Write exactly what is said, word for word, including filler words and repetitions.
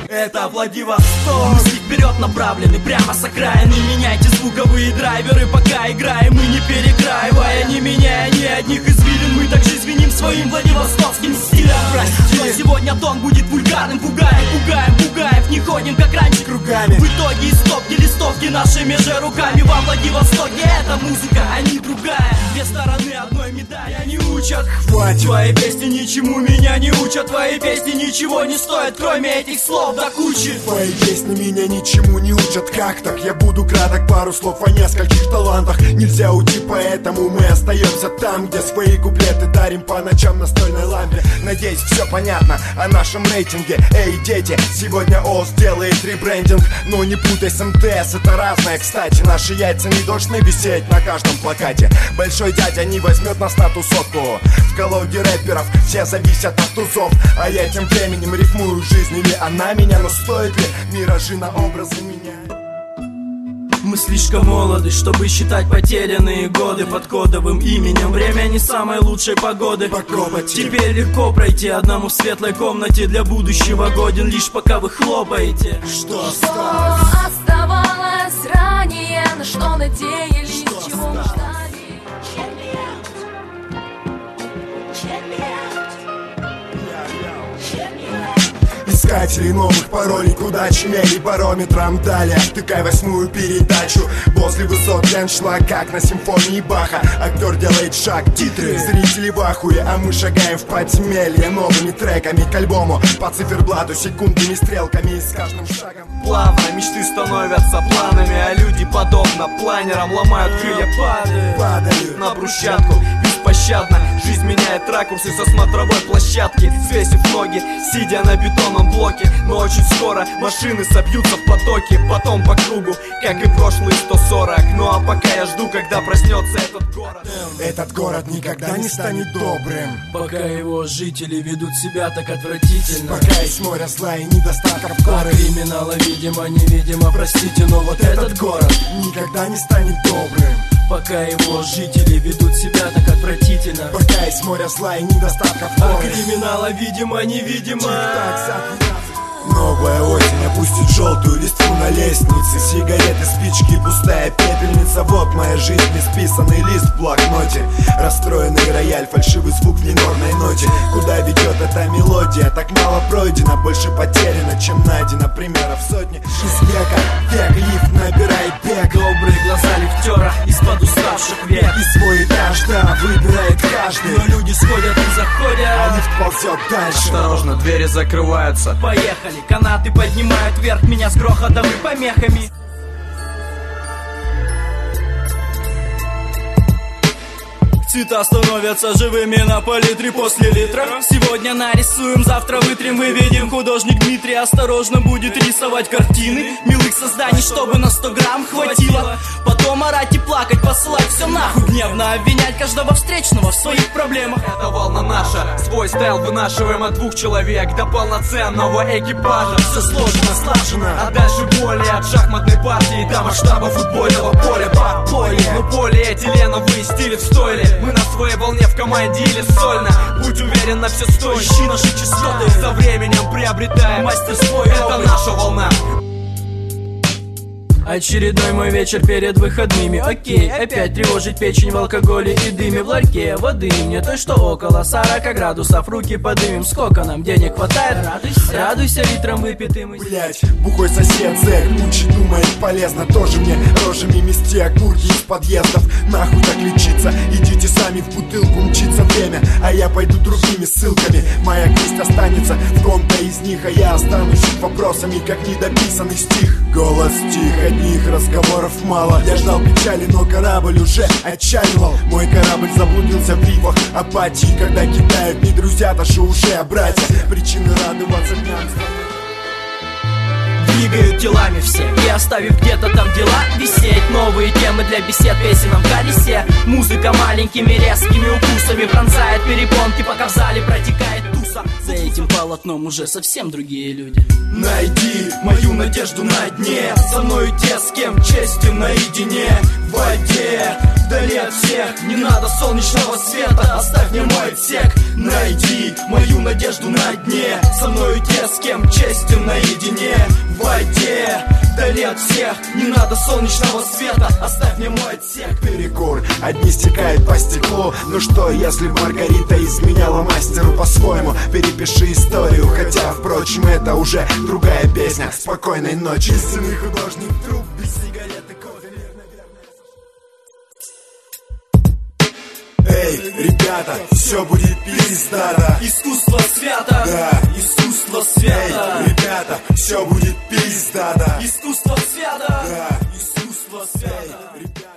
это Владивосток. Мысли вперед направлены, прямо с окраины. Меняйте звуковые драйверы, пока играем, мы не перекраивая, не меняя ни одних извилин. Мы также звеним своим владивостокским стилем. Прости, сегодня тон будет вульгарным, пугаем, пугаем, пугаев. Не ходим как раньше кругами. В итоге из стопки листовки нашими же руками. Во Владивостоке эта музыка, а не другая. Две стороны одной медали, они учат. Хватит. Твои песни ничему меня не учат. Твои песни ничего не стоят, кроме этих слов до кучи. Твои песни меня ничему не учат. Как так? Я буду краток, пару слов о нескольких талантах. Нельзя уйти, поэтому мы остаемся там, где свои куплеты дарим по ночам на стольной лампе. Надеюсь, все понятно о нашем рейтинге. Эй, дети, сегодня ОС делает ребрендинг. Но не путай с МТС, это разное. Кстати, наши яйца не должны висеть на каждом плакате. Большой дядя не возьмет нас на тусовку. В колоде рэперов все зависят от тузов. А я тем временем рифмую жизнь, или она меня. Но стоит ли миражи на образы менять? Мы слишком молоды, чтобы считать потерянные годы под кодовым именем. Время не самой лучшей погоды. Теперь легко пройти одному в светлой комнате. Для будущего годен лишь пока вы хлопаете. Что осталось? Что оставалось ранее, на что надеялись, что чего мы ждали. Искатели новых паролей, куда чмели барометром. Далее втыкай восьмую передачу. После высот шла как на симфонии Баха. Актер делает шаг, титры, зрители в ахуе. А мы шагаем в подземелье новыми треками к альбому. По циферблату секундными стрелками. И с каждым шагом плавно мечты становятся планами. А люди, подобно планерам, ломают крылья, падают, падают на брусчатку беспощадно. Жизнь меняет ракурсы со смотровой площадки, свесив ноги, сидя на бетонном блоке. Но очень скоро машины собьются в потоке. Потом по кругу, как и прошлые сто сорок. Ну а пока я жду, когда проснется этот город. Этот город никогда не станет добрым, пока его жители ведут себя так отвратительно. Пока из моря зла и недостатков горы. А криминала видимо, невидимо, простите, но вот этот город никогда не станет добрым, пока его жители ведут себя так отвратительно. Пока из моря зла и недостатков горы. А криминала видимо, невидимо. Новая осень опустит желтую листву на лестнице. Сигареты, спички, пустая пепельница. Вот моя жизнь, несписанный лист в блокноте. Расстроенный рояль, фальшивый звук в минорной ноте. Куда ведет эта мелодия? Так мало пройдено, больше потеряно, чем найдено. Примеров сотни. Из века в век лифт набирает бег. Добрые глаза лифтера из-под уставших век. И свой этаж, да, выбирает каждый. Но люди сходят и заходят, а лифт ползет дальше. Осторожно, двери закрываются. Поехали. Канаты поднимают вверх меня с грохотом и помехами. Цвета становятся живыми на палитре после литра. Сегодня нарисуем, завтра вытрем, выведем. Художник Дмитрий осторожно будет рисовать картины милых созданий, чтобы на сто грамм хватило. Потом орать и плакать, посылать все нахуй, гневно обвинять каждого встречного в своих проблемах. Это волна наша, свой стайл вынашиваем от двух человек до полноценного экипажа. Все сложно, слажено, а дальше более. От шахматной партии до масштаба футбольного поля. Подполье, но полиэтиленовые стили в стойле. Мы на своей волне в команде или сольно. Будь уверен, на все сто, ищи наши частоты. Со временем приобретаем мастерство, это наша волна. Очередной мой вечер перед выходными. Окей, опять тревожить печень в алкоголе и дыме. В ларьке воды мне той, что около сорока градусов. Руки подымем, сколько нам денег хватает? Радуйся, радуйся литром выпитым. Блять, бухой сосед зэк, мучить думает полезно. Тоже мне рожами мести окурки из подъездов. Нахуй так лечиться, идите сами в бутылку, мчится время. А я пойду другими ссылками. Моя грусть останется в ком-то из них, а я останусь вопросами, как недописанный стих. Голос стих, одних разговоров мало. Я ждал печали, но корабль уже отчаливал. Мой корабль заблудился в рифах апатии. Когда кидают не друзья, даже уже а братья. Причины радоваться дням. Двигают телами все, и оставив где-то там дела висеть. Новые темы для бесед, песенам в колесе. Музыка маленькими резкими укусами пронзает перепонки, пока в зале протекает туса. За этим полотном уже совсем другие люди. Найди мою надежду на дне. Со мною те, с кем честен наедине. в воде, вдали от всех. Не надо солнечного света, оставь мне мой отсек. Найди мою надежду на дне, со мною те, с кем честен наедине. В воде, вдали от всех. Не надо солнечного света, оставь мне мой отсек. Перекур, одни стекают по стеклу. Ну что, если Маргарита изменяла мастеру по-своему? Перепиши историю, хотя, впрочем, это уже другая песня. Спокойной ночи. Истинный художник, труп без сигареты, кофе, наверное. Эй, ребята, все будет пиздато. Искусство свято, да, искусство свято. Эй, ребята, все будет пиздато. Искусство свято, да, искусство свято. Эй, ребята.